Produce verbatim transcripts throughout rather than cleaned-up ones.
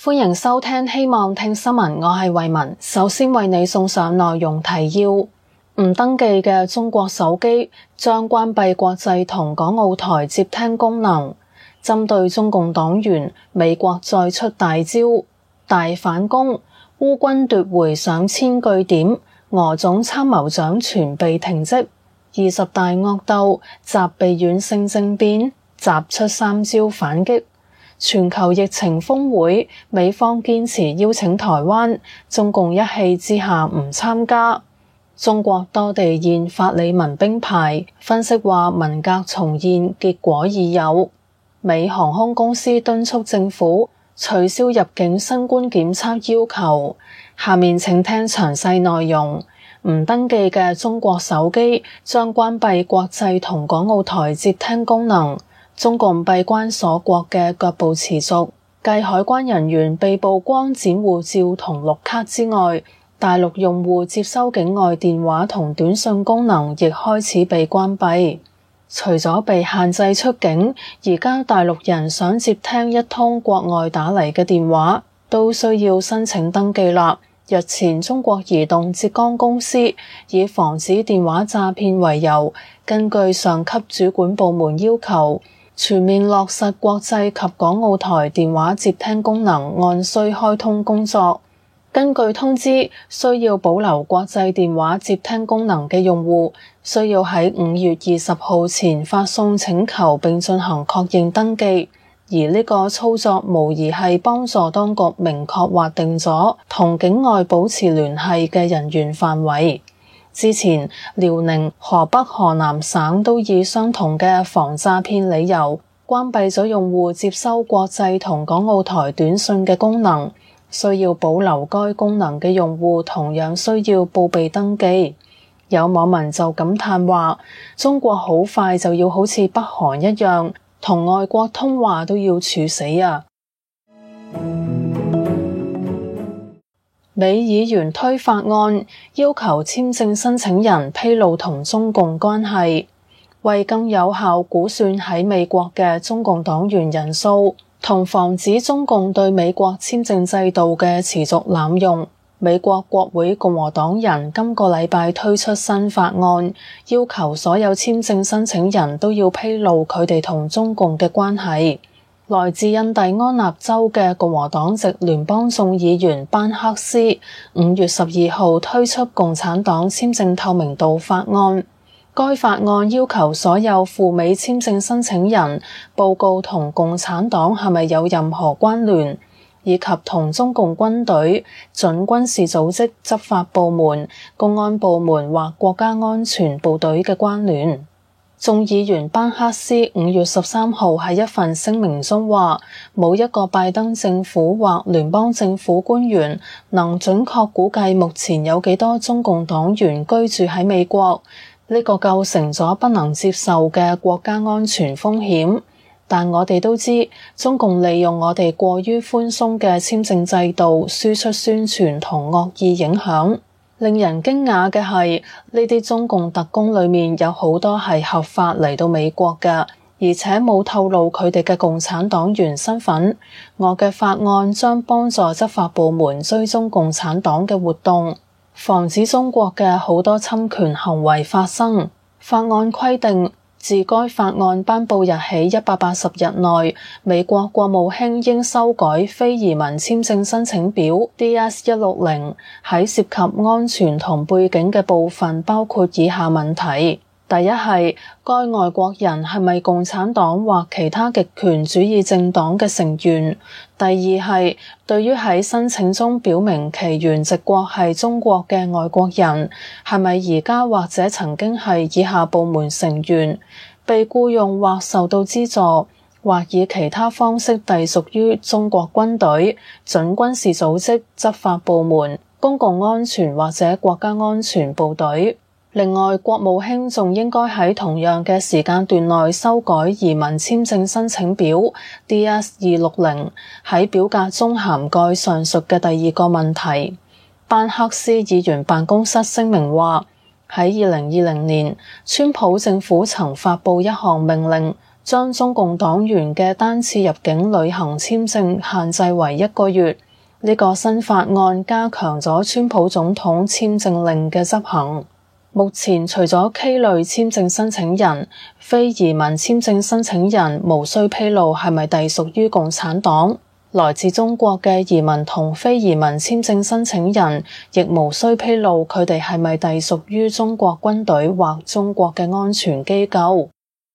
歡迎收聽希望聽新聞，我係慧雯。首先為你送上內容提要：唔登記嘅中國手機將關閉國際同港澳台接聽功能。針對中共黨員，美國再出大招，大反攻，烏軍奪回上千據點，俄總參謀長全被停職。二十大惡鬥，習被軟性政變，習出三招反擊。全球疫情峰會，美方堅持邀請台灣，中共一氣之下唔參加。中國多地現法理民兵牌，分析話文革重現結果已有。美航空公司敦促政府取消入境新冠檢測要求。下面請聽詳細內容。唔登記嘅中國手機將關閉國際同港澳台接聽功能。中共閉關鎖國嘅腳步持續，繼海關人員被曝光展護照同綠卡之外，大陸用戶接收境外電話同短信功能亦開始被關閉。除咗被限制出境，而家大陸人想接聽一通國外打嚟嘅電話，都需要申請登記啦。日前，中國移動浙江公司以防止電話詐騙為由，根據上級主管部門要求，全面落實國際及港澳台電話接聽功能按需開通工作。根據通知，需要保留國際電話接聽功能嘅用戶，需要喺五月二十號前發送請求並進行確認登記。而呢個操作無疑係幫助當局明確劃定咗同境外保持聯繫嘅人員範圍。之前，遼寧、河北、河南省都以相同嘅防詐騙理由，關閉咗用戶接收國際同港澳台短信嘅功能。需要保留該功能嘅用戶同樣需要報備登記。有網民就感嘆話：中國好快就要好似北韓一樣，同外國通話都要處死啊！美議員推法案，要求簽證申請人披露同中共關係，為更有效估算喺美國嘅中共黨員人數，同防止中共對美國簽證制度嘅持續濫用。美國國會共和黨人今個禮拜推出新法案，要求所有簽證申請人都要披露佢哋同中共嘅關係。來自印第安納州嘅共和黨籍聯邦眾議員班克斯五月十二號推出共產黨簽證透明度法案。該法案要求所有赴美簽證申請人報告同共產黨係咪有任何關聯，以及同中共軍隊、準軍事組織、執法部門、公安部門或國家安全部隊嘅關聯。眾議員班克斯五月十三號喺一份聲明中話，冇一個拜登政府或聯邦政府官員能準確估計目前有幾多中共黨員居住喺美國，呢個構成咗不能接受嘅國家安全風險。但我哋都知，中共利用我哋過於寬鬆嘅簽證制度輸出宣傳同惡意影響。令人驚訝嘅係，呢啲中共特工裏面有好多係合法嚟到美國嘅，而且冇透露佢哋嘅共產黨員身份。我嘅法案將幫助執法部門追蹤共產黨嘅活動，防止中國嘅好多侵權行為發生。法案規定，自該法案頒布日起一百八十日內，美國國務卿應修改非移民簽證申請表 D S 一六零，喺涉及安全同背景嘅部分包括以下問題：第一係該外國人係咪共產黨或其他極權主義政黨嘅成員？第二係對於喺申請中表明其原籍國係中國嘅外國人，係咪而家或者曾經係以下部門成員，被僱用或受到資助，或以其他方式隸屬於中國軍隊、準軍事組織、執法部門、公共安全或者國家安全部隊。另外，國務卿仲應該喺同樣嘅時間段內修改移民簽證申請表 D S 二六零，喺表格中涵蓋上述嘅第二個問題。班克斯議員辦公室聲明話，喺二零二零年，川普政府曾發布一項命令， 將中共黨員嘅單次入境旅行簽證限制為一個月。呢個新法案加強咗川普總統簽證令嘅執行。目前除咗 K 類簽證申請人，非移民簽證申請人無需披露係咪隸屬於共產黨。來自中國嘅移民同非移民簽證申請人，亦無需披露佢哋係咪隸屬於中國軍隊或中國嘅安全機構。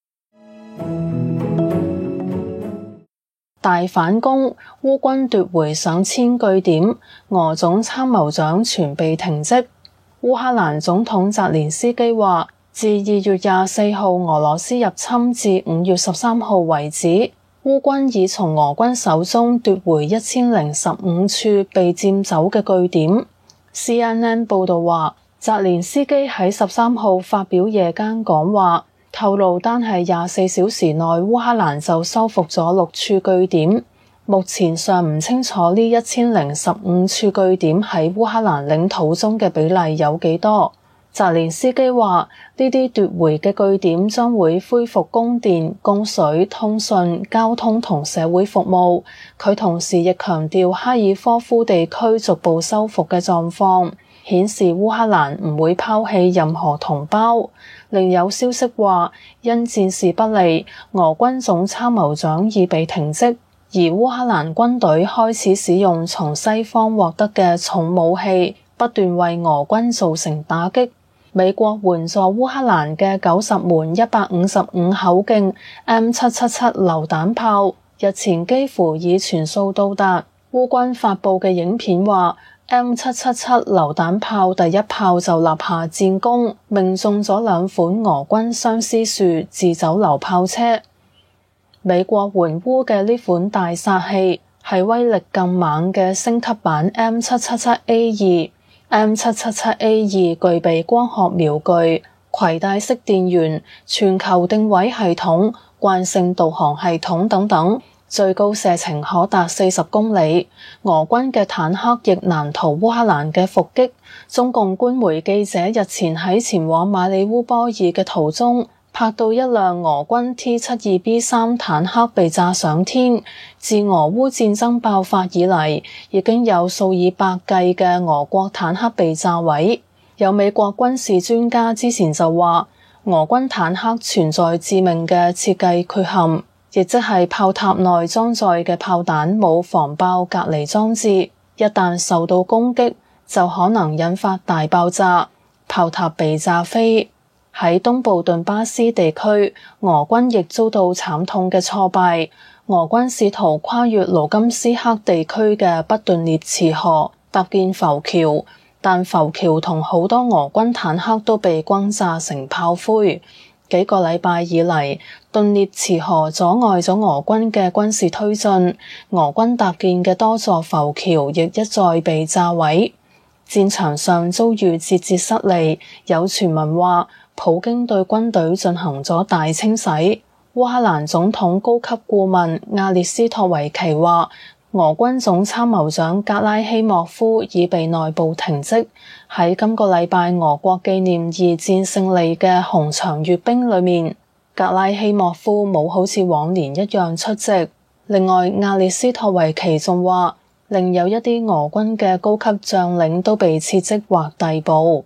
大反攻，烏軍奪回上千據點，俄總參謀長全被停職。烏克蘭總統澤連斯基話，自二月廿四號俄羅斯入侵至五月十三號為止，烏軍已從俄軍手中奪回一千零十五處被佔走嘅據點。C N N 報道話，澤連斯基喺十三號發表夜間講話，透露單係廿四小時內烏克蘭就收復咗六處據點。目前尚唔清楚呢一千零十五處據點喺烏克蘭領土中嘅比例有幾多。澤連斯基話，呢啲奪回嘅據點將會恢復供電、供水、通訊、交通同社會服務。佢同時亦強調哈爾科夫地區逐步收復嘅狀況，顯示烏克蘭唔會拋棄任何同胞。另有消息話，因戰事不利，俄軍總參謀長已被停職。而烏克蘭軍隊開始使用從西方獲得嘅重武器，不斷為俄軍造成打擊。美國援助烏克蘭嘅九十門一百五十五口徑 M 七七七榴彈炮，日前幾乎已全數到達。烏軍發布嘅影片話，M 七七七榴彈炮第一炮就立下戰功，命中咗兩款俄軍相思樹自走榴炮車。美國援烏嘅呢款大殺器係威力更猛嘅升級版 M 七七七 A 二。M 七七七 A 二具備光學瞄具、攜帶式電源、全球定位系統、慣性導航系統等等，最高射程可達四十公里。俄軍嘅坦克亦難逃烏克蘭嘅伏擊。中共官媒記者日前喺前往馬里烏波爾嘅途中，拍到一輛俄軍 T 七二 B 三坦克被炸上天。自俄烏戰爭爆發以嚟，已經有數以百計嘅俄國坦克被炸毀。有美國軍事專家之前就話，俄軍坦克存在致命嘅設計缺陷，亦即係炮塔內裝載嘅炮彈冇防爆隔離裝置，一旦受到攻擊，就可能引發大爆炸，炮塔被炸飛。喺東部頓巴斯地區，俄軍亦遭到慘痛嘅挫敗。俄軍試圖跨越盧甘斯克地區嘅不頓涅茨河，搭建浮橋，但浮橋同好多俄軍坦克都被轟炸成炮灰。幾個禮拜以嚟，頓涅茨河阻礙咗俄軍嘅軍事推進，俄軍搭建嘅多座浮橋亦一再被炸毀。戰場上遭遇節節失利，有傳聞話，普京對軍隊進行咗大清洗。烏克蘭總統高級顧問亞列斯托維奇話，俄軍總參謀長格拉希莫夫已被內部停職。喺今個禮拜俄國紀念二戰勝利嘅紅場閱兵裏面，格拉希莫夫冇好似往年一樣出席。另外，亞列斯托維奇仲話，另有一啲俄軍嘅高級將領都被撤職或逮捕。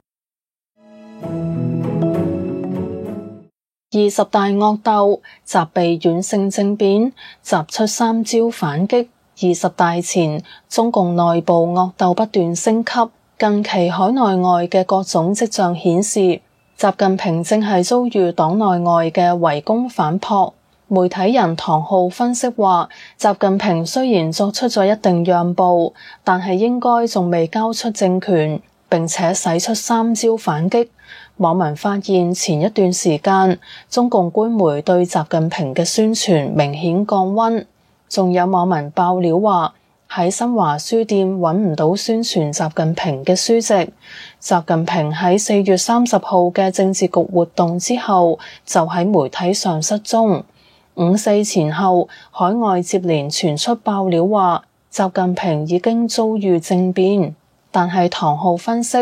二十大惡鬥，習備軟性政變，習出三招反擊。二十大前，中共內部惡鬥不斷升級，近期海內外嘅各種跡象顯示，習近平正係遭遇黨內外嘅圍攻反撲。媒體人唐浩分析話，習近平雖然作出咗一定讓步，但係應該仲未交出政權，並且使出三招反擊。網民發現前一段時間，中共官媒對習近平嘅宣傳明顯降溫，仲有網民爆料話喺新華書店揾唔到宣傳習近平嘅書籍。習近平喺四月三十號嘅政治局活動之後，就喺媒體上失蹤。五四前後，海外接連傳出爆料話習近平已經遭遇政變，但係唐浩分析，習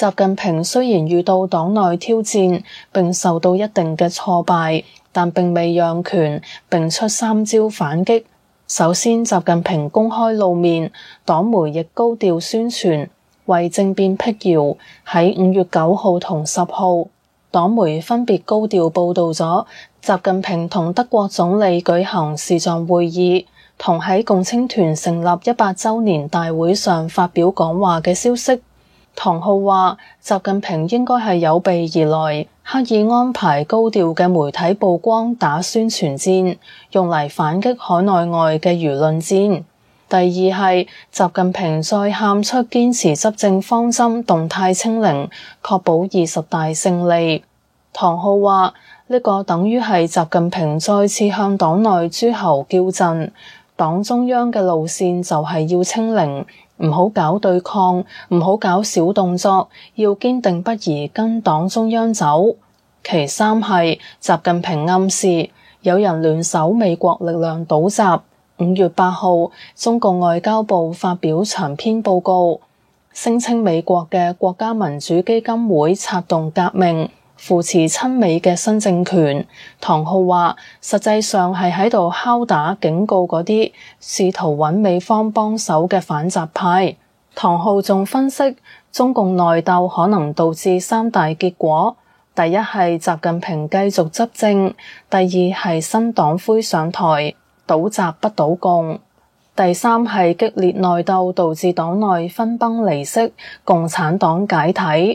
習近平雖然遇到黨內挑戰並受到一定嘅挫敗，但並未讓權，並出三招反擊。首先，習近平公開露面，黨媒亦高調宣傳，為政變闢謠。喺五月九號同十號，黨媒分別高調報導咗習近平同德國總理舉行視像會議，同喺共青團成立一百週年大會上發表講話嘅消息。唐浩話，習近平應該係有備而來，刻意安排高調嘅媒體曝光打宣傳戰，用嚟反擊海內外嘅輿論戰。第二係習近平再喊出堅持執政方針動態清零，確保二十大勝利。唐浩話，呢個等於係習近平再次向黨內諸侯叫陣，黨中央嘅路線就係要清零。唔好搞對抗，唔好搞小動作，要堅定不移跟黨中央走。其三係習近平暗示有人聯手美國力量倒習。五月八號，中共外交部發表長篇報告，聲稱美國嘅國家民主基金會策動革命，扶持親美嘅新政權。唐浩話，實際上係喺度敲打警告嗰啲試圖揾美方幫手嘅反習派。唐浩仲分析，中共內鬥可能導致三大結果：第一係習近平繼續執政；第二係新黨魁上台，倒習不倒共；第三係激烈內鬥導致黨內分崩離析，共產黨解體。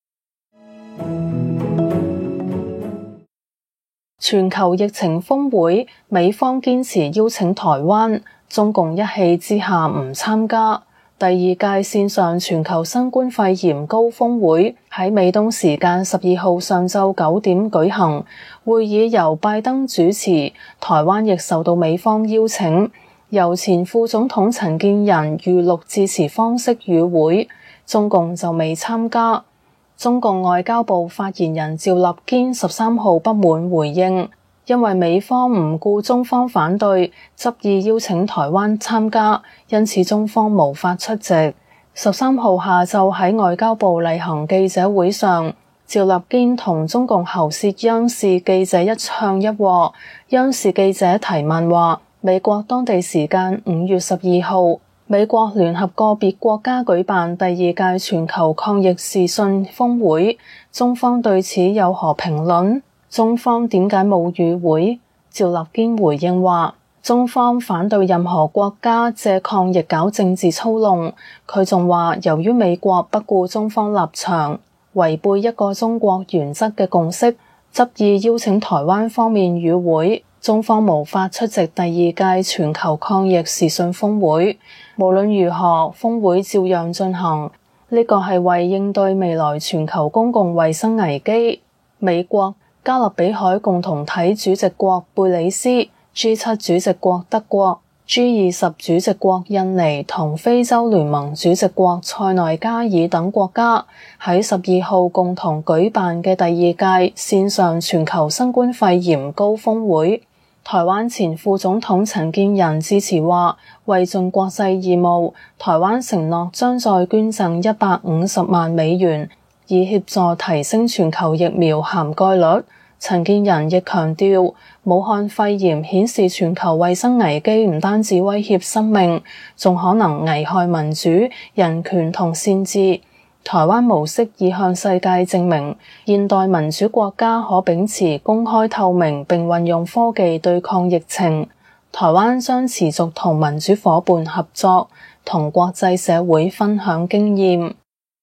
全球疫情峰會，美方堅持邀請台灣，中共一氣之下唔參加。第二屆線上全球新冠肺炎高峰會喺美東時間十二號上晝九點舉行，會議由拜登主持，台灣亦受到美方邀請，由前副總統陳建仁預錄致辭方式與會，中共就未參加。中共外交部發言人趙立堅十三號不滿回應，因為美方唔顧中方反對，執意邀請台灣參加，因此中方無法出席。十三號下晝喺外交部例行記者會上，趙立堅同中共喉舌央視記者一唱一和，央視記者提問話，美國當地時間五月十二號，美國聯合個別國家舉辦第二屆全球抗疫視訊峰會，中方對此有何評論？中方點解冇與會？趙立堅回應話，中方反對任何國家借抗疫搞政治操弄。佢仲話，由於美國不顧中方立場，違背一個中國原則嘅共識，執意邀請台灣方面與會，中方無法出席第二屆全球抗疫視訊峰會。無論如何，峰會照樣進行，呢個係為應對未來全球公共衛生危機。美國、加勒比海共同體主席國貝里斯、G 七主席國德國、G 二十主席國印尼同非洲聯盟主席國塞內加爾等國家喺十二號共同舉辦嘅第二屆線上全球新冠肺炎高峰會。台灣前副總統陳建仁致辭話，為盡國際義務，台灣承諾將再捐贈一百五十萬美元，以協助提升全球疫苗涵蓋率。陳建仁亦強調，武漢肺炎顯示全球衛生危機唔單止威脅生命，仲可能危害民主、人權同善治。台灣模式已向世界證明，現代民主國家可秉持公開透明並運用科技對抗疫情。台灣將持續同民主夥伴合作，同國際社會分享經驗。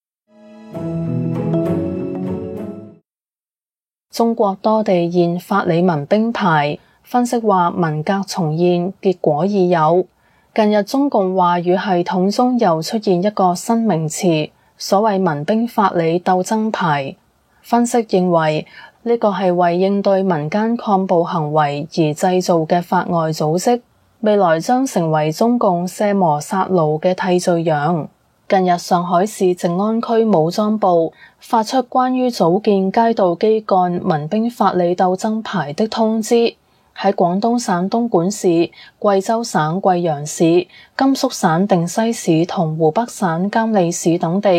中國多地現法理民兵牌，分析話文革重現，結果已有。近日中共話語系統中又出現一個新名詞，所謂民兵法理鬥爭牌。分析認為呢個係為應對民間抗暴行為而製造嘅法外組織，未來將成為中共卸磨殺虜嘅替罪羊。近日上海市靜安區武裝部發出關於組建街道基幹民兵法理鬥爭牌的通知，喺廣東省東莞市、貴州省貴陽市、甘肅省定西市同湖北省監利市等地，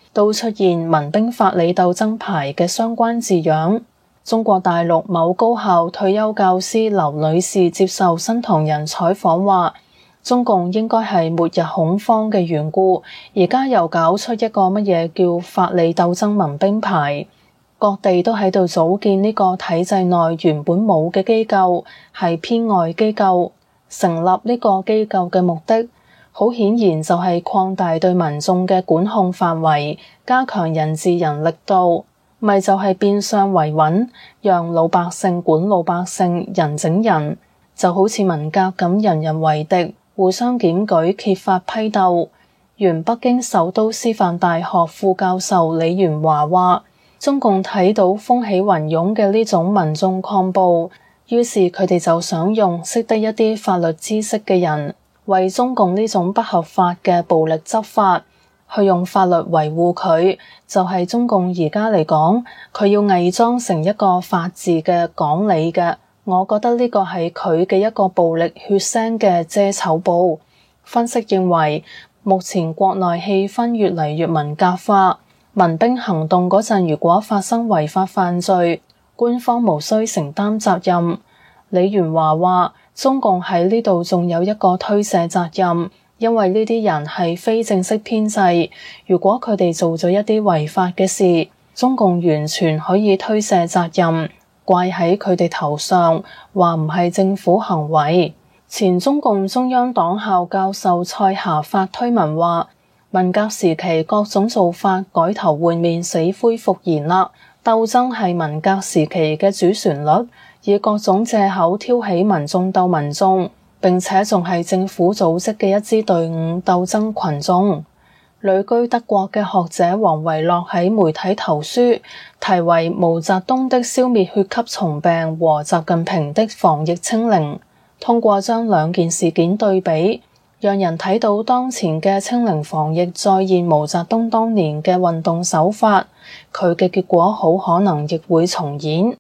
都出現民兵法理鬥爭牌嘅相關字樣。中國大陸某高校退休教師劉女士接受新唐人採訪話，中共應該係末日恐慌嘅緣故，而家又搞出一個乜嘢叫法理鬥爭民兵牌，各地都喺度組建呢個體制內原本冇嘅機構，係編外機構。成立呢個機構嘅目的，好顯然就係擴大對民眾嘅管控範圍，加強人治人力度，咪就係變相維穩，讓老百姓管老百姓，人整人，就好似文革咁，人人為敵，互相檢舉揭發批鬥。原北京首都師範大學副教授李元華話，中共睇到風起雲湧嘅呢種民眾抗暴，於是佢哋就想用識得一啲法律知識嘅人，為中共呢種不合法嘅暴力執法，去用法律維護佢。就係中共而家嚟講，佢要偽裝成一個法治嘅講理嘅，我覺得呢個係佢嘅一個暴力血腥嘅遮醜布。分析認為，目前國內氣氛越嚟越文革化，民兵行動嗰陣如果發生違法犯罪，官方無需承擔責任。李元華話，中共喺呢度仲有一個推卸責任，因為呢啲人係非正式編制，如果佢哋做咗一啲違法嘅事，中共完全可以推卸責任，怪喺佢哋頭上，話唔係政府行為。前中共中央黨校教授蔡霞發推文話，文革時期各種做法改頭換面，死灰復燃啦。鬥爭係文革時期嘅主旋律，以各種借口挑起民眾鬥民眾，並且仲係政府組織嘅一支隊伍鬥爭群眾。旅居德國嘅學者王維樂喺媒體投書，題為《毛澤東的消滅血級蟲病和習近平的防疫清零》，通過將兩件事件對比，讓人睇到當前嘅清零防疫再現毛澤東當年嘅運動手法，佢嘅結果好可能亦會重演。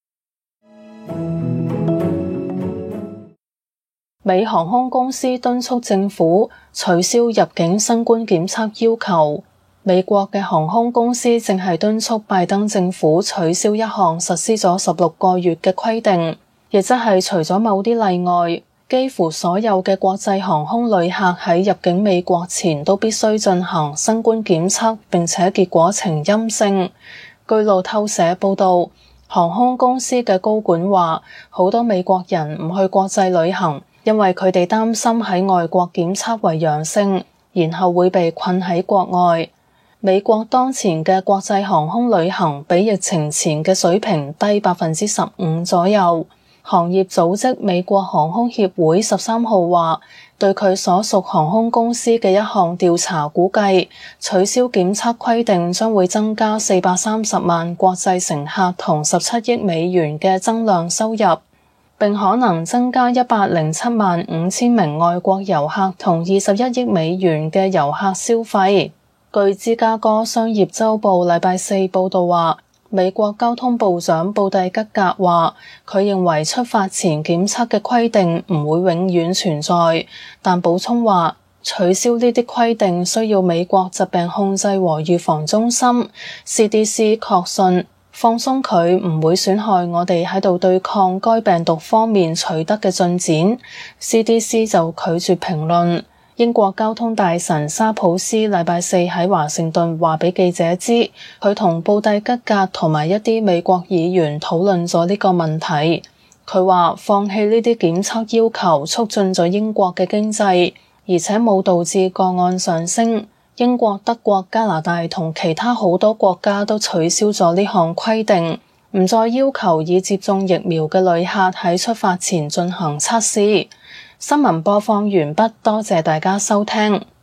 美航空公司敦促政府取消入境新冠檢測要求。美國嘅航空公司正係敦促拜登政府取消一項實施咗十六個月嘅規定，亦即係除咗某啲例外，幾乎所有嘅國際航空旅客喺入境美國前都必須進行新冠檢測，並且結果呈陰性。據路透社報道，航空公司嘅高管話，好多美國人唔去國際旅行，因為佢哋擔心喺外國檢測為陽性，然後會被困喺國外。美國當前嘅國際航空旅行比疫情前嘅水平低百分之十五左右。行業組織美國航空協會十三號話，對佢所屬航空公司嘅一項調查估計，取消檢測規定將會增加四百三十萬國際乘客同十七億美元嘅增量收入，並可能增加一百零七萬五千名外國遊客同二十一億美元嘅遊客消費。據芝加哥商業週報禮拜四報道話，美國交通部長布蒂吉格話，佢認為出發前檢測嘅規定唔會永遠存在，但補充話，取消呢啲規定需要美國疾病控制和預防中心 C D C 確信，放鬆佢唔會損害我哋喺度對抗該病毒方面取得嘅進展。C D C 就拒絕評論。英國交通大臣沙普斯禮拜四喺華盛頓話俾記者知，佢同布蒂吉格同埋一啲美國議員討論咗呢個問題。佢話放棄呢啲檢測要求促進咗英國嘅經濟，而且冇導致個案上升。英國、德國、加拿大同其他好多國家都取消咗呢項規定，唔再要求已接種疫苗嘅旅客喺出發前進行測試。新聞播放完畢，多謝大家收聽。